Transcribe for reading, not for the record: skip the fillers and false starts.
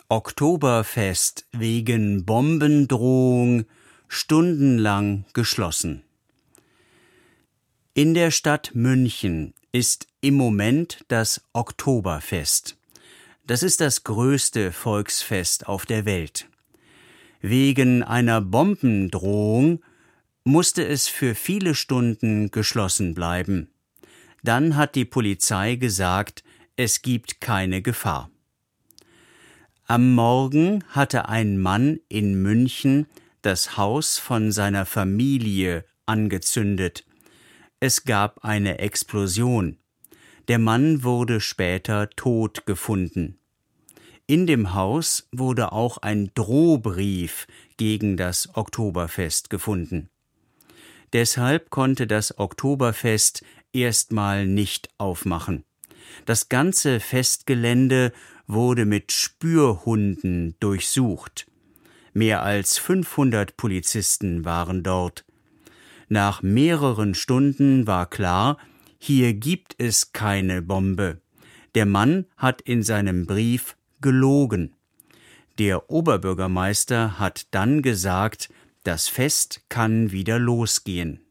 Oktoberfest wegen Bombendrohung stundenlang geschlossen. In der Stadt München ist im Moment das Oktoberfest. Das ist das größte Volksfest auf der Welt. Wegen einer Bombendrohung musste es für viele Stunden geschlossen bleiben. Dann hat die Polizei gesagt, es gibt keine Gefahr. Am Morgen hatte ein Mann in München das Haus von seiner Familie angezündet. Es gab eine Explosion. Der Mann wurde später tot gefunden. In dem Haus wurde auch ein Drohbrief gegen das Oktoberfest gefunden. Deshalb konnte das Oktoberfest erstmal nicht aufmachen. Das ganze Festgelände wurde mit Spürhunden durchsucht. Mehr als 500 Polizisten waren dort. Nach mehreren Stunden war klar, hier gibt es keine Bombe. Der Mann hat in seinem Brief gelogen. Der Oberbürgermeister hat dann gesagt, das Fest kann wieder losgehen.